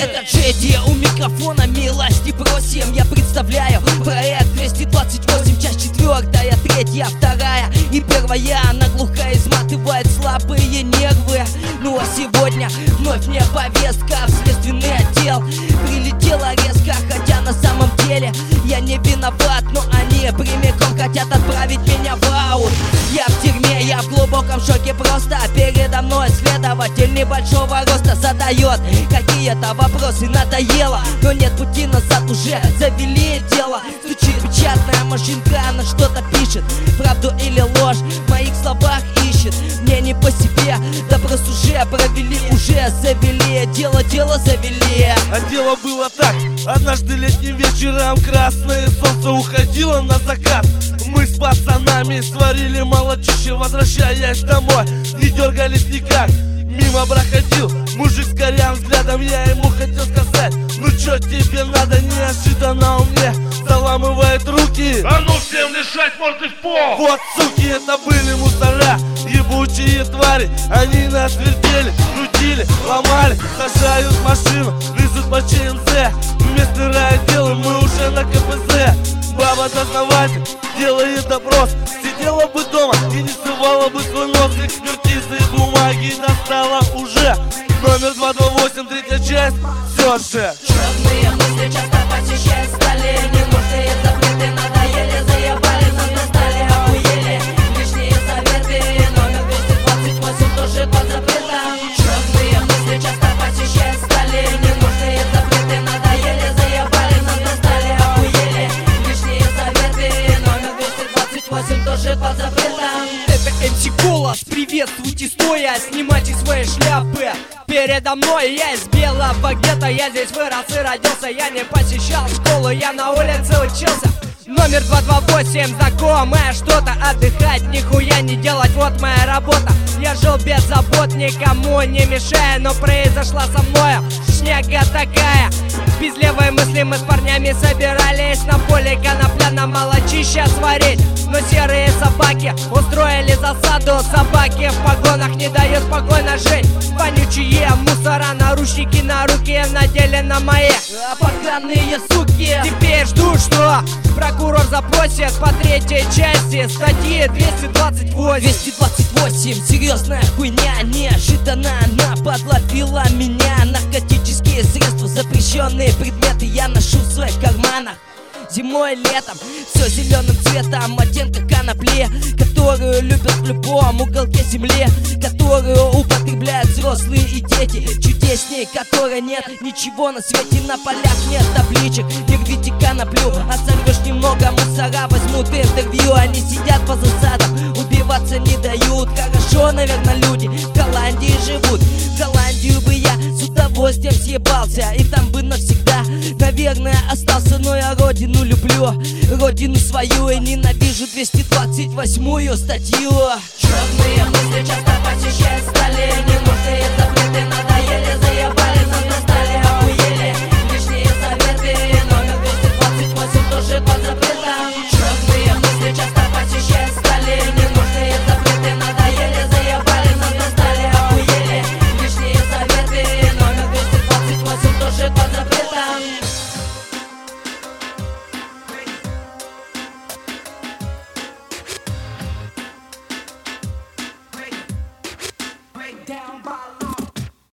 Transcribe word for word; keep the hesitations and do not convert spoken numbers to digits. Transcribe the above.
Это Джеди у микрофона, милости просим. Я представляю проект двести двадцать восемь, часть четвертая, третья, вторая и первая. Она глухая, изматывает слабые нервы. Ну а сегодня вновь мне повестка в следственный отдел. Прилетела резко, хотя на самом деле я не виноват, но они прямиком хотят отправить меня в аут. Я в тюрьме, я в глубоком шоке просто. Передо мной следователь небольшого роста задает какие-то вопросы, надоело, но нет пути назад, уже завели дело. Стучит печатная машинка, она что-то пишет, правду или ложь в моих словах ищет. Мне не по себе, допрос уже провели, уже завели дело, дело завели. А дело было так: однажды летним вечером красное солнце уходило на закат. Мы с пацанами сварили молочище, возвращаясь домой, не дергались никак. Мимо проходил мужик с корявым взглядом, я ему хотел сказать: ну чё тебе надо? Неожиданно он мне заламывает руки: а ну всем лежать морды в пол! Вот суки, это были мусора, ебучие твари. Они нас вертели, крутили, ломали, сажают машину, лезут по ЧМЗ. Вместо райотдела мы уже на КПЗ. Баба-дознаватель делает допрос, сидела бы дома и не срывала бы свой нос. Экспертизы и бумаги достала уже. Номер два два восемь, третья часть, все же. Черные мысли часто посещают, стали ненужные запреты, надоели, заебали, нас достали, охуели. Лишние советы, номер двести двадцать восемь тоже под запретом. Черные мысли часто посещают, стали ненужные запреты, надоели, заебали, нас достали, охуели. Лишние советы, номер двести двадцать восемь тоже под запретом. Это эм си Голос, приветствуйте стоя, снимайте свои шляпы. Передо мной я из белого гетто, я здесь вырос и родился. Я не посещал школу, я на улице учился. Номер два два восемь, знакомое что-то, отдыхать, нихуя не делать, вот моя работа. Я жил без забот, никому не мешая, но произошла со мною шняга такая. Без левой мысли мы с парнями собирались на поле конопля молочища сварить. Но серые собаки устроили засаду, собаки в погонах не дают спокойно жить. Вонючие мусора, наручники на руки надели на мои поганые суки. Теперь жду, что прокурор запросит по третьей части статьи двести двадцать восемь. двести двадцать восемь, серьезная хуйня, неожиданно она подловила меня. Наркотические средства, запрещенные предметы я ношу в своих карманах. Зимой, летом, все зеленым цветом, оттенка конопли, которую любят в любом уголке земли, которую употребляют взрослые и дети. Чудесней которой нет ничего на свете, на полях нет табличек. Не рвите коноплю, а сорвешь немного, мусора возьмут интервью. Они сидят по засадам, убиваться не дают. Хорошо, наверное, люди в Голландии живут. В Голландию бы я с удовольствием съебался, и там бы навсегда, наверное, остался. Но я родину люблю, родину свою, и ненавижу двести двадцать восьмую статью. Черные мысли часто посещают, стали ненужные запреты.